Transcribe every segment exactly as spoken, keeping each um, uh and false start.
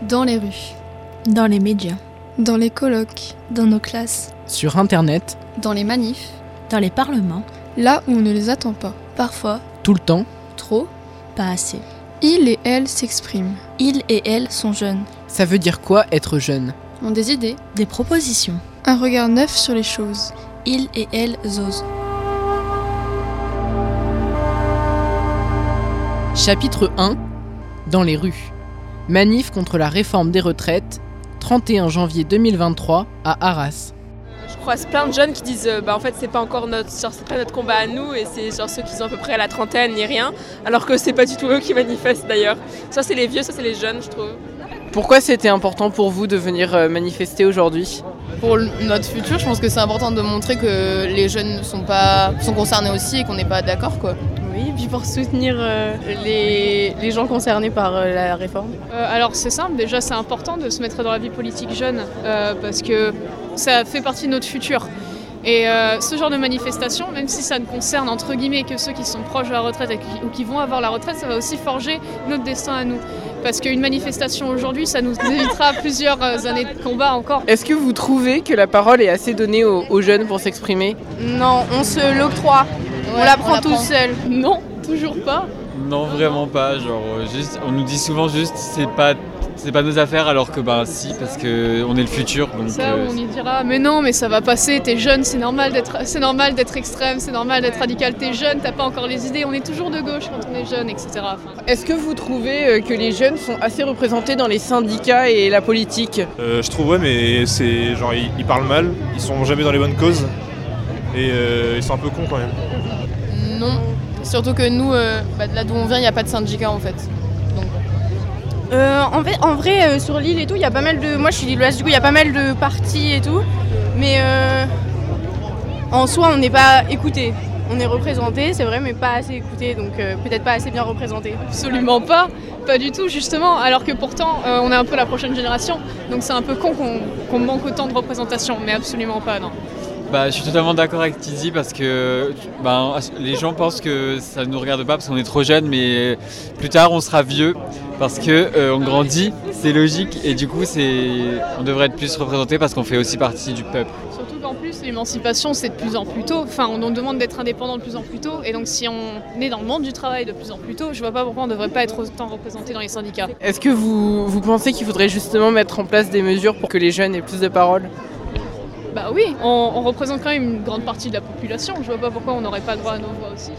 Dans les rues, dans les médias, dans les colloques, dans nos classes, sur Internet, dans les manifs, dans les parlements, là où on ne les attend pas. parfois, tout le temps. trop, pas assez. Ils et elles s'expriment, Ils et elles sont jeunes, Ça veut dire quoi être jeune ? ont des idées, des propositions. un regard neuf sur les choses. Ils et elles osent. Chapitre un. Dans les rues. Manif contre la réforme des retraites, trente et un janvier deux mille vingt-trois à Arras. Je croise plein de jeunes qui disent euh, bah en fait c'est pas encore notre genre, c'est pas notre combat à nous et c'est genre ceux qui sont à peu près à la trentaine ni rien, alors que c'est pas du tout eux qui manifestent d'ailleurs. Ça c'est les vieux, ça c'est les jeunes je trouve. Pourquoi c'était important pour vous de venir euh, manifester aujourd'hui ? Pour l- notre futur, je pense que c'est important de montrer que les jeunes sont, pas, sont concernés aussi et qu'on n'est pas d'accord, quoi. Oui, et puis pour soutenir euh, les, les gens concernés par euh, la réforme. Euh, alors c'est simple, déjà c'est important de se mettre dans la vie politique jeune euh, parce que ça fait partie de notre futur. Et euh, ce genre de manifestation, même si ça ne concerne entre guillemets que ceux qui sont proches de la retraite et qui, ou qui vont avoir la retraite, ça va aussi forger notre destin à nous. Parce qu'une manifestation aujourd'hui, ça nous évitera plusieurs euh, années de combat encore. Est-ce que vous trouvez que la parole est assez donnée aux, aux jeunes pour s'exprimer ? Non, on se l'octroie, on Ouais, l'apprend on tout l'apprend. seul. Non, toujours pas. Non, vraiment pas. Genre, euh, juste, on nous dit souvent juste c'est pas, c'est pas nos affaires, alors que bah si, parce que on est le futur. Donc, Ça, euh, on y dira, mais non, mais ça va passer, t'es jeune, c'est normal d'être, c'est normal d'être extrême, c'est normal d'être radical, t'es jeune, t'as pas encore les idées, on est toujours de gauche quand on est jeune, et cetera. Enfin, Est-ce que vous trouvez euh, que les jeunes sont assez représentés dans les syndicats et la politique ? Euh, je trouve ouais, mais c'est genre ils, ils parlent mal, ils sont jamais dans les bonnes causes et euh, ils sont un peu cons quand même. Non. Surtout que nous, euh, bah, de là d'où on vient, il n'y a pas de syndicat en fait. Donc, Euh, en, fait, en vrai, euh, sur l'île et tout, il y a pas mal de. Moi, je suis lilloise, du coup, il y a pas mal de partis et tout. Mais euh, en soi, on n'est pas écouté. On est représenté, c'est vrai, mais pas assez écouté, donc euh, peut-être pas assez bien représenté. absolument pas, pas du tout justement, alors que pourtant euh, on est un peu la prochaine génération, donc c'est un peu con qu'on, qu'on manque autant de représentation, mais absolument pas, non. bah, je suis totalement d'accord avec Tizi parce que bah, les gens pensent que ça ne nous regarde pas parce qu'on est trop jeune, mais plus tard on sera vieux parce que euh, on grandit, c'est logique et du coup c'est, on devrait être plus représenté parce qu'on fait aussi partie du peuple. Surtout qu'en plus l'émancipation c'est de plus en plus tôt, enfin on nous demande d'être indépendant de plus en plus tôt, et donc si on est dans le monde du travail de plus en plus tôt, je vois pas pourquoi on devrait pas être autant représenté dans les syndicats. Est-ce que vous, vous pensez qu'il faudrait justement mettre en place des mesures pour que les jeunes aient plus de parole ? Bah oui, on, on représente quand même une grande partie de la population, je vois pas pourquoi on n'aurait pas droit à nos voix aussi.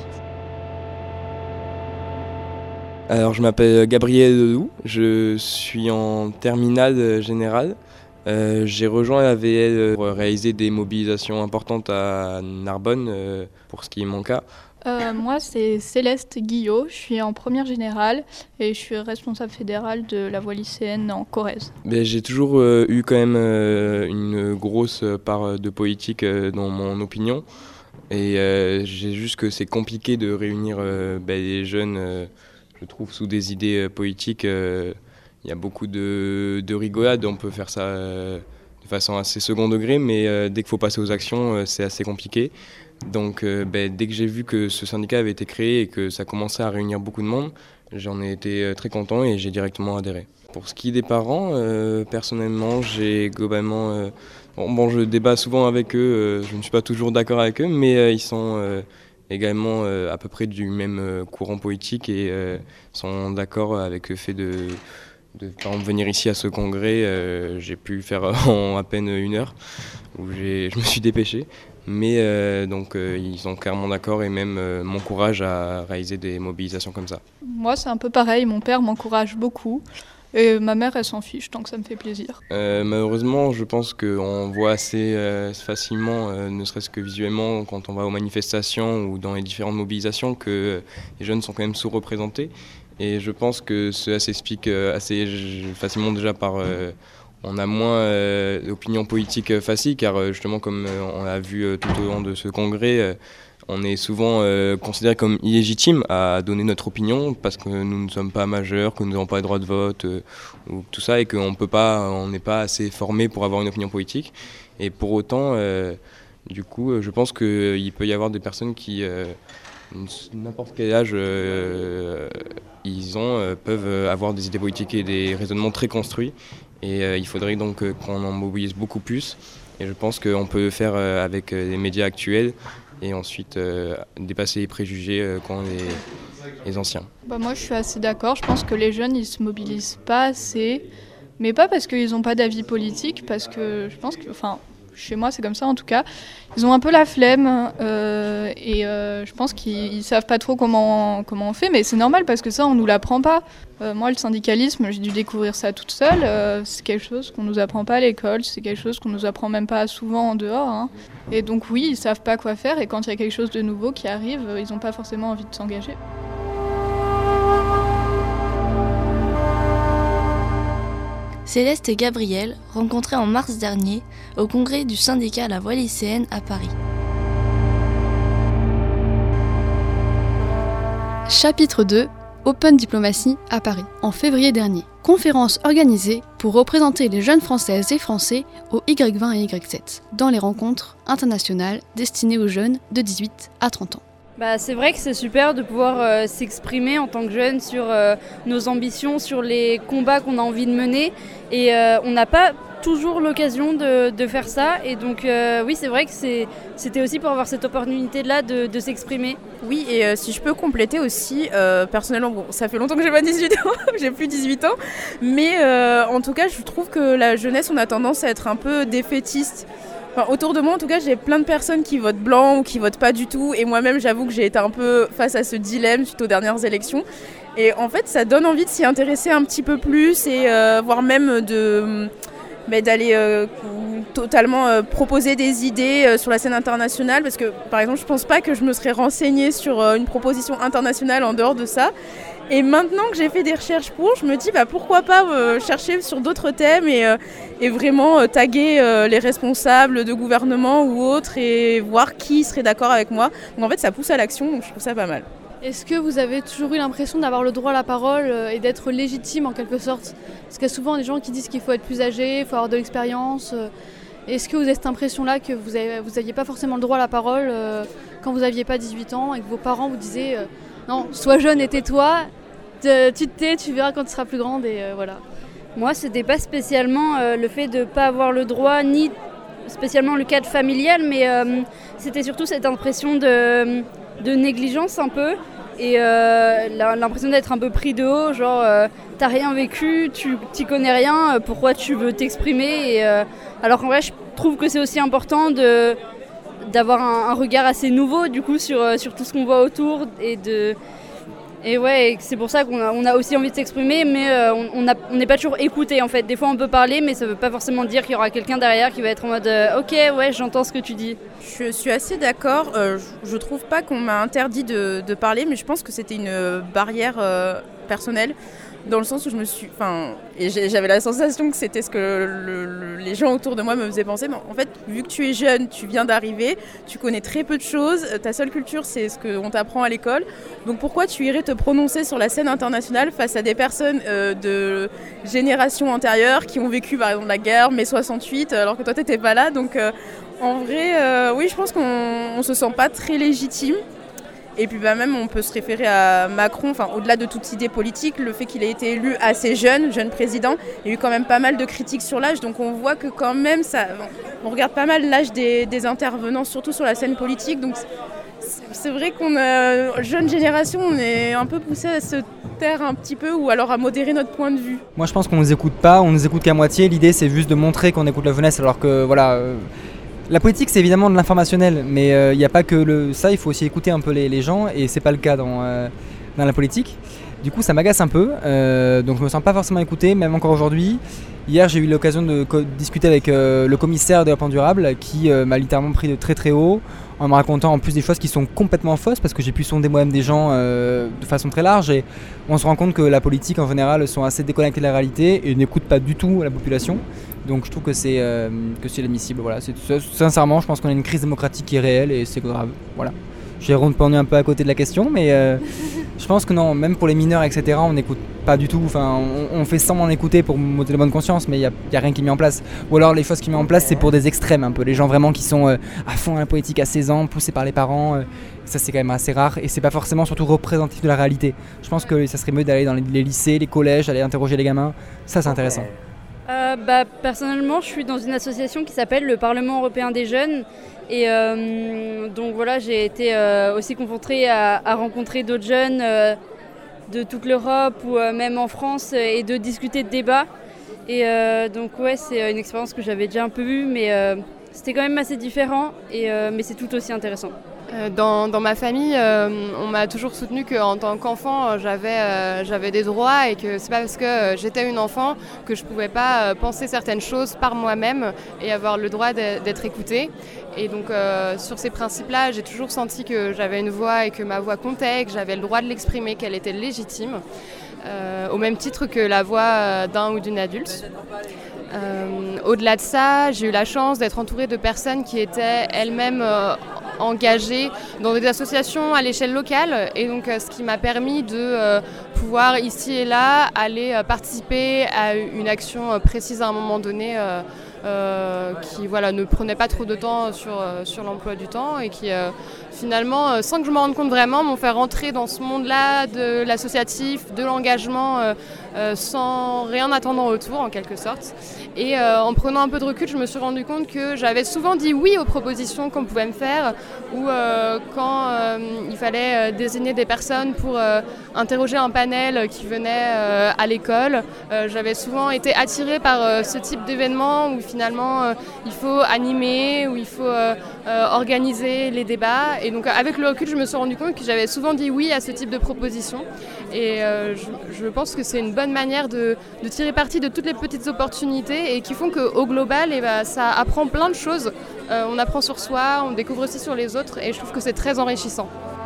Alors, je m'appelle Gabriel Ledoux, je suis en terminale générale. Euh, j'ai rejoint la V L pour réaliser des mobilisations importantes à Narbonne, euh, pour ce qui est mon cas. Euh, moi, c'est Céleste Guillot, je suis en première générale et je suis responsable fédérale de la voie lycéenne en Corrèze. Ben, j'ai toujours euh, eu quand même euh, une grosse part de politique euh, dans mon opinion. Et euh, j'ai juste que c'est compliqué de réunir euh, ben, les jeunes, euh, je trouve, sous des idées euh, politiques. Euh, il y a beaucoup de, de rigolades, on peut faire ça euh, de façon assez second degré, mais euh, dès qu'il faut passer aux actions, euh, c'est assez compliqué. Donc euh, ben, dès que j'ai vu que ce syndicat avait été créé et que ça commençait à réunir beaucoup de monde, j'en ai été euh, très content et j'ai directement adhéré. Pour ce qui est des parents, euh, personnellement, j'ai globalement... Euh, bon, bon, je débat souvent avec eux, euh, je ne suis pas toujours d'accord avec eux, mais euh, ils sont euh, également euh, à peu près du même euh, courant politique et euh, sont d'accord avec le fait de, de par exemple, venir ici à ce congrès. Euh, j'ai pu le faire en à peine une heure, où j'ai, je me suis dépêché. Mais euh, donc euh, ils sont clairement d'accord et même euh, m'encouragent à réaliser des mobilisations comme ça. Moi, c'est un peu pareil, mon père m'encourage beaucoup et ma mère, elle s'en fiche tant que ça me fait plaisir. Euh, malheureusement, je pense qu'on voit assez euh, facilement, euh, ne serait-ce que visuellement, quand on va aux manifestations ou dans les différentes mobilisations, que les jeunes sont quand même sous-représentés. Et je pense que cela s'explique euh, assez facilement déjà par... Euh, On a moins euh, d'opinions politiques faciles car euh, justement comme euh, on l'a vu euh, tout au long de ce congrès, euh, on est souvent euh, considéré comme illégitime à donner notre opinion parce que nous ne sommes pas majeurs, que nous n'avons pas le droit de vote euh, ou tout ça et qu'on peut pas, on n'est pas assez formé pour avoir une opinion politique. Et pour autant, euh, du coup, je pense qu'il peut y avoir des personnes qui, euh, n'importe quel âge, euh, ils soi-disant, euh, peuvent euh, avoir des idées politiques et des raisonnements très construits. Et euh, il faudrait donc euh, qu'on en mobilise beaucoup plus. Et je pense qu'on peut le faire euh, avec euh, les médias actuels et ensuite euh, dépasser les préjugés euh, qu'ont les, les anciens. Bah moi je suis assez d'accord, je pense que les jeunes ils se mobilisent pas assez, mais pas parce qu'ils n'ont pas d'avis politique, parce que je pense que, enfin chez moi c'est comme ça en tout cas, ils ont un peu la flemme euh, et euh, je pense qu'ils ils savent pas trop comment, comment on fait, mais c'est normal parce que ça on nous l'apprend pas. Euh, moi le syndicalisme j'ai dû découvrir ça toute seule, euh, c'est quelque chose qu'on nous apprend pas à l'école, c'est quelque chose qu'on nous apprend même pas souvent en dehors, hein. Et donc oui ils savent pas quoi faire et quand il y a quelque chose de nouveau qui arrive, ils ont pas forcément envie de s'engager. Céleste et Gabriel, rencontrés en mars dernier au congrès du syndicat La Voix lycéenne à Paris. Chapitre deux. Open Diplomacy à Paris, en février dernier. Conférence organisée pour représenter les jeunes Françaises et Français au Y vingt et Y sept, dans les rencontres internationales destinées aux jeunes de dix-huit à trente ans. Bah, c'est vrai que c'est super de pouvoir euh, s'exprimer en tant que jeune sur euh, nos ambitions, sur les combats qu'on a envie de mener. Et euh, on n'a pas toujours l'occasion de, de faire ça. Et donc euh, oui, c'est vrai que c'est, c'était aussi pour avoir cette opportunité-là de, de s'exprimer. Oui, et euh, si je peux compléter aussi, euh, personnellement, bon, ça fait longtemps que j'ai pas dix-huit ans, j'ai plus dix-huit ans. Mais euh, en tout cas, je trouve que la jeunesse, on a tendance à être un peu défaitiste. Enfin, autour de moi, en tout cas, j'ai plein de personnes qui votent blanc ou qui votent pas du tout. Et moi-même, j'avoue que j'ai été un peu face à ce dilemme suite aux dernières élections. Et en fait, ça donne envie de s'y intéresser un petit peu plus et euh, voire même de, bah, d'aller euh, totalement euh, proposer des idées euh, sur la scène internationale. Parce que, par exemple, je pense pas que je me serais renseignée sur euh, une proposition internationale en dehors de ça. Et maintenant que j'ai fait des recherches pour, je me dis bah, pourquoi pas euh, chercher sur d'autres thèmes et, euh, et vraiment euh, taguer euh, les responsables de gouvernement ou autres et voir qui serait d'accord avec moi. Donc en fait ça pousse à l'action, donc je trouve ça pas mal. Est-ce que vous avez toujours eu l'impression d'avoir le droit à la parole euh, et d'être légitime en quelque sorte ? Parce qu'il y a souvent des gens qui disent qu'il faut être plus âgé, il faut avoir de l'expérience. Euh, est-ce que vous avez cette impression-là que vous n'aviez pas forcément le droit à la parole euh, quand vous n'aviez pas dix-huit ans et que vos parents vous disaient euh, non, sois jeune et tais-toi, te, tu te tais, tu verras quand tu seras plus grande et euh, voilà. Moi, c'était pas spécialement euh, le fait de ne pas avoir le droit, ni spécialement le cadre familial, mais euh, c'était surtout cette impression de, de négligence un peu et euh, l'impression d'être un peu pris de haut, genre euh, t'as rien vécu, tu t'y connais rien, pourquoi tu veux t'exprimer et, euh, alors qu'en vrai, je trouve que c'est aussi important de, d'avoir un, un regard assez nouveau du coup sur, sur tout ce qu'on voit autour et de... Et ouais, c'est pour ça qu'on a, on a aussi envie de s'exprimer, mais euh, on n'est pas toujours écouté en fait. Des fois on peut parler, mais ça ne veut pas forcément dire qu'il y aura quelqu'un derrière qui va être en mode euh, ok, ouais, j'entends ce que tu dis. Je suis assez d'accord. Euh, je, je trouve pas qu'on m'a interdit de, de parler, mais je pense que c'était une barrière euh, personnelle. Dans le sens où je me suis... Enfin, et j'avais la sensation que c'était ce que le, le, les gens autour de moi me faisaient penser. Mais en fait, vu que tu es jeune, tu viens d'arriver, tu connais très peu de choses, ta seule culture, c'est ce qu'on t'apprend à l'école. Donc pourquoi tu irais te prononcer sur la scène internationale face à des personnes euh, de générations antérieures qui ont vécu, par exemple, la guerre, mai soixante-huit, alors que toi, t'étais pas là. Donc euh, en vrai, euh, oui, je pense qu'on ne se sent pas très légitime. Et puis bah même on peut se référer à Macron, enfin au-delà de toute idée politique, le fait qu'il ait été élu assez jeune, jeune président, il y a eu quand même pas mal de critiques sur l'âge, donc on voit que quand même ça, on regarde pas mal l'âge des, des intervenants, surtout sur la scène politique, donc c'est vrai qu'on a, jeune génération, on est un peu poussé à se taire un petit peu ou alors à modérer notre point de vue. Moi je pense qu'on nous écoute pas, on nous écoute qu'à moitié, l'idée c'est juste de montrer qu'on écoute la jeunesse alors que voilà... Euh... La politique, c'est évidemment de l'informationnel, mais il euh, n'y a pas que le, ça, il faut aussi écouter un peu les, les gens, et c'est pas le cas dans, euh, dans la politique. Du coup, ça m'agace un peu, euh, donc je me sens pas forcément écouté, même encore aujourd'hui. Hier, j'ai eu l'occasion de co- discuter avec euh, le commissaire de développement durable, qui euh, m'a littéralement pris de très très haut, en me racontant en plus des choses qui sont complètement fausses, parce que j'ai pu sonder moi-même des gens euh, de façon très large, et on se rend compte que la politique en général sont assez déconnectés de la réalité, et n'écoutent pas du tout la population. Donc je trouve que c'est, euh, que c'est inadmissible. Voilà. C'est, sincèrement, je pense qu'on a une crise démocratique qui est réelle et c'est grave. Voilà. Je suis répondu un peu à côté de la question, mais euh, je pense que non, même pour les mineurs, et cetera, on n'écoute pas du tout. Enfin, on, on fait semblant d'écouter pour montrer la bonne conscience, mais il n'y a, y a rien qui est mis en place. Ou alors les choses qui sont mises en place, c'est pour des extrêmes un peu. Les gens vraiment qui sont euh, à fond à la politique à seize ans, poussés par les parents. Euh, ça, c'est quand même assez rare et c'est pas forcément surtout représentatif de la réalité. Je pense que ça serait mieux d'aller dans les, les lycées, les collèges, aller interroger les gamins. Ça, c'est intéressant. Euh, bah, personnellement, je suis dans une association qui s'appelle le Parlement européen des jeunes. Et euh, donc voilà, j'ai été euh, aussi confrontée à, à rencontrer d'autres jeunes euh, de toute l'Europe ou euh, même en France euh, et de discuter de débats. Et euh, donc ouais, c'est une expérience que j'avais déjà un peu vue, mais euh, c'était quand même assez différent, et, euh, mais c'est tout aussi intéressant. Dans, dans ma famille, euh, on m'a toujours soutenu qu'en tant qu'enfant, j'avais, euh, j'avais des droits et que c'est pas parce que j'étais une enfant que je pouvais pas penser certaines choses par moi-même et avoir le droit d'être écoutée. Et donc euh, sur ces principes-là, j'ai toujours senti que j'avais une voix et que ma voix comptait, que j'avais le droit de l'exprimer, qu'elle était légitime, euh, au même titre que la voix d'un ou d'une adulte. Euh, au-delà de ça, j'ai eu la chance d'être entourée de personnes qui étaient elles-mêmes euh, engagées dans des associations à l'échelle locale, et donc euh, ce qui m'a permis de euh, pouvoir ici et là aller euh, participer à une action euh, précise à un moment donné euh, euh, qui voilà, ne prenait pas trop de temps sur, euh, sur l'emploi du temps et qui euh, finalement, euh, sans que je m'en rende compte vraiment, m'ont fait rentrer dans ce monde-là de l'associatif, de l'engagement euh, euh, sans rien attendre en retour en quelque sorte. Et euh, en prenant un peu de recul, je me suis rendu compte que j'avais souvent dit oui aux propositions qu'on pouvait me faire, ou euh, quand euh, il fallait euh, désigner des personnes pour euh, interroger un panel qui venait euh, à l'école. Euh, j'avais souvent été attirée par euh, ce type d'événement où finalement euh, il faut animer, où il faut euh, euh, organiser les débats. Et donc avec le recul, je me suis rendu compte que j'avais souvent dit oui à ce type de propositions. Et euh, je, je pense que c'est une bonne manière de, de tirer parti de toutes les petites opportunités et qui font qu'au global, eh ben, ça apprend plein de choses. Euh, on apprend sur soi, on découvre aussi sur les autres, et je trouve que c'est très enrichissant.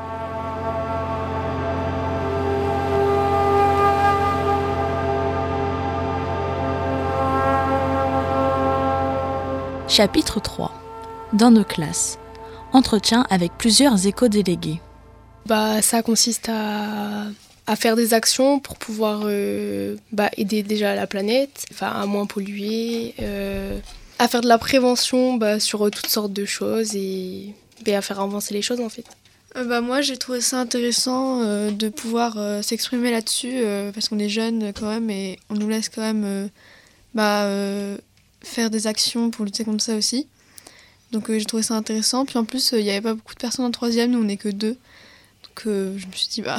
Chapitre trois. Dans nos classes. Entretien avec plusieurs éco-délégués. Bah, ça consiste à, à faire des actions pour pouvoir euh, bah, aider déjà la planète, enfin, à moins polluer, euh, à faire de la prévention bah, sur euh, toutes sortes de choses et bah, à faire avancer les choses en fait. Euh, bah, moi j'ai trouvé ça intéressant euh, de pouvoir euh, s'exprimer là-dessus euh, parce qu'on est jeunes quand même et on nous laisse quand même euh, bah, euh, faire des actions pour lutter contre ça aussi. Donc euh, j'ai trouvé ça intéressant. Puis en plus, il euh, n'y avait pas beaucoup de personnes en troisième, nous on n'est que deux. Donc euh, je me suis dit, bah,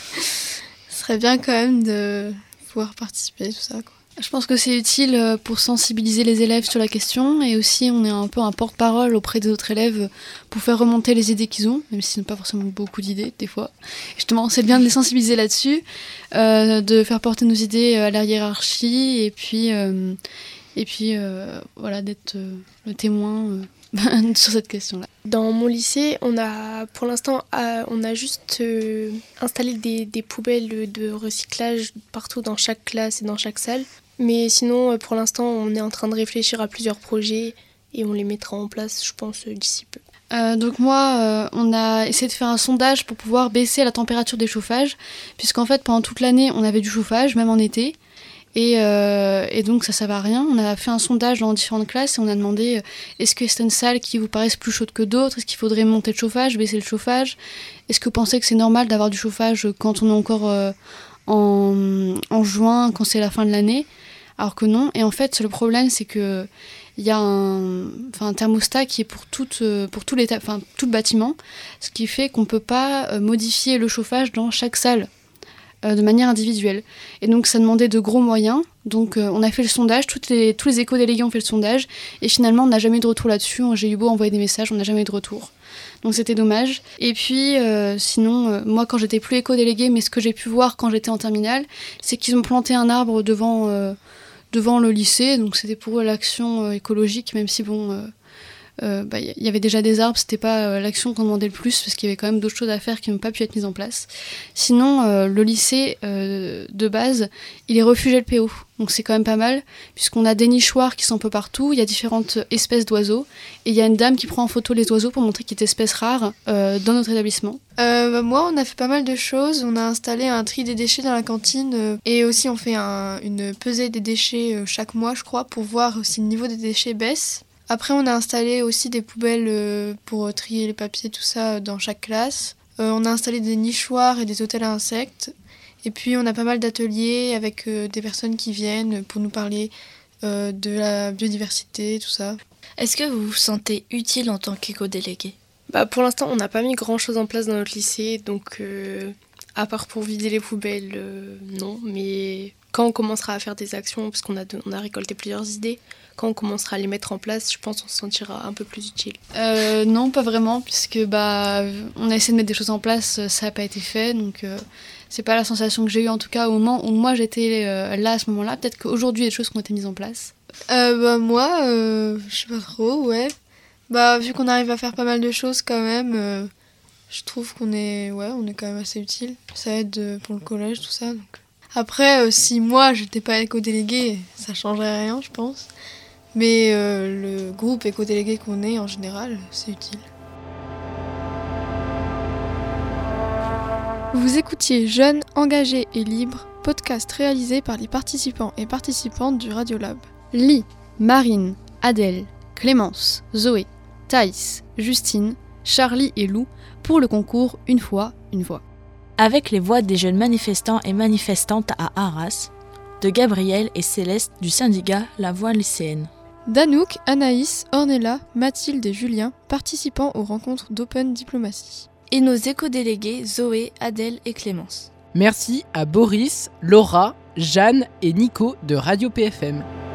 ce serait bien quand même de pouvoir participer, tout ça, quoi. Je pense que c'est utile pour sensibiliser les élèves sur la question et aussi on est un peu un porte-parole auprès des autres élèves pour faire remonter les idées qu'ils ont, même s'ils n'ont pas forcément beaucoup d'idées des fois. Et justement, c'est bien de les sensibiliser là-dessus, euh, de faire porter nos idées à la hiérarchie et puis, euh, et puis euh, voilà, d'être euh, le témoin euh, sur cette question-là. Dans mon lycée, on a pour l'instant euh, on a juste euh, installé des, des poubelles de recyclage partout dans chaque classe et dans chaque salle. Mais sinon, euh, pour l'instant, on est en train de réfléchir à plusieurs projets et on les mettra en place, je pense, euh, d'ici peu. Euh, donc moi, euh, on a essayé de faire un sondage pour pouvoir baisser la température des chauffages, puisqu'en fait, pendant toute l'année, on avait du chauffage, même en été. Et, euh, et donc ça ne servait à rien. On a fait un sondage dans différentes classes et on a demandé euh, est-ce que c'est une salle qui vous paraisse plus chaude que d'autres ? Est-ce qu'il faudrait monter le chauffage, baisser le chauffage ? Est-ce que vous pensez que c'est normal d'avoir du chauffage quand on est encore euh, en, en juin, quand c'est la fin de l'année ? Alors que non. Et en fait, le problème, c'est qu'il y a un, un thermostat qui est pour, toute, pour tout, les, tout le bâtiment, ce qui fait qu'on ne peut pas modifier le chauffage dans chaque salle de manière individuelle. Et donc ça demandait de gros moyens. Donc euh, on a fait le sondage, toutes les, tous les éco-délégués ont fait le sondage, et finalement on n'a jamais eu de retour là-dessus. J'ai eu beau envoyer des messages, on n'a jamais eu de retour. Donc c'était dommage. Et puis euh, sinon, euh, moi quand j'étais plus éco-déléguée, mais ce que j'ai pu voir quand j'étais en terminale, c'est qu'ils ont planté un arbre devant, euh, devant le lycée, donc c'était pour eux l'action euh, écologique, même si bon... Euh, euh, bah, y avait déjà des arbres, c'était pas euh, l'action qu'on demandait le plus, parce qu'il y avait quand même d'autres choses à faire qui n'ont pas pu être mises en place. Sinon, euh, le lycée, euh, de base, il est refuge L P O, donc c'est quand même pas mal, puisqu'on a des nichoirs qui sont un peu partout, il y a différentes espèces d'oiseaux, et il y a une dame qui prend en photo les oiseaux pour montrer qu'il est espèce rare euh, dans notre établissement. Euh, bah moi, on a fait pas mal de choses. On a installé un tri des déchets dans la cantine euh, et aussi on fait un, une pesée des déchets euh, chaque mois, je crois, pour voir si le niveau des déchets baisse. Après, on a installé aussi des poubelles euh, pour trier les papiers, tout ça, dans chaque classe. Euh, on a installé des nichoirs et des hôtels à insectes. Et puis, on a pas mal d'ateliers avec euh, des personnes qui viennent pour nous parler euh, de la biodiversité, tout ça. Est-ce que vous vous sentez utile en tant qu'éco-délégué ? Bah pour l'instant, on n'a pas mis grand-chose en place dans notre lycée, donc euh, à part pour vider les poubelles, euh, non. Mais quand on commencera à faire des actions, parce qu'on a, de, on a récolté plusieurs idées, quand on commencera à les mettre en place, je pense qu'on se sentira un peu plus utile. Euh, non, pas vraiment, puisque bah, on a essayé de mettre des choses en place, ça n'a pas été fait, donc euh, c'est pas la sensation que j'ai eue en tout cas au moment où moi j'étais euh, là à ce moment-là. Peut-être qu'aujourd'hui il y a des choses qui ont été mises en place. Euh, bah moi, euh, je sais pas trop, ouais. Bah vu qu'on arrive à faire pas mal de choses quand même, euh, je trouve qu'on est, ouais, on est quand même assez utile. Ça aide pour le collège, tout ça. Donc. Après, euh, si moi j'étais pas éco-déléguée, ça changerait rien, je pense. Mais euh, le groupe éco-délégué qu'on est en général, c'est utile. Vous écoutiez Jeunes, engagés et libres, podcast réalisé par les participants et participantes du Radiolab. Lee, Marine, Adèle, Clémence, Zoé, Thaïs, Justine, Charlie et Lou pour le concours Une fois, une voix. Avec les voix des jeunes manifestants et manifestantes à Arras, de Gabriel et Céleste du syndicat La Voix lycéenne. Danouk, Anaïs, Ornella, Mathilde et Julien, participants aux rencontres d'Open Diplomatie. Et nos éco-délégués Zoé, Adèle et Clémence. Merci à Boris, Laura, Jeanne et Nico de Radio P F M.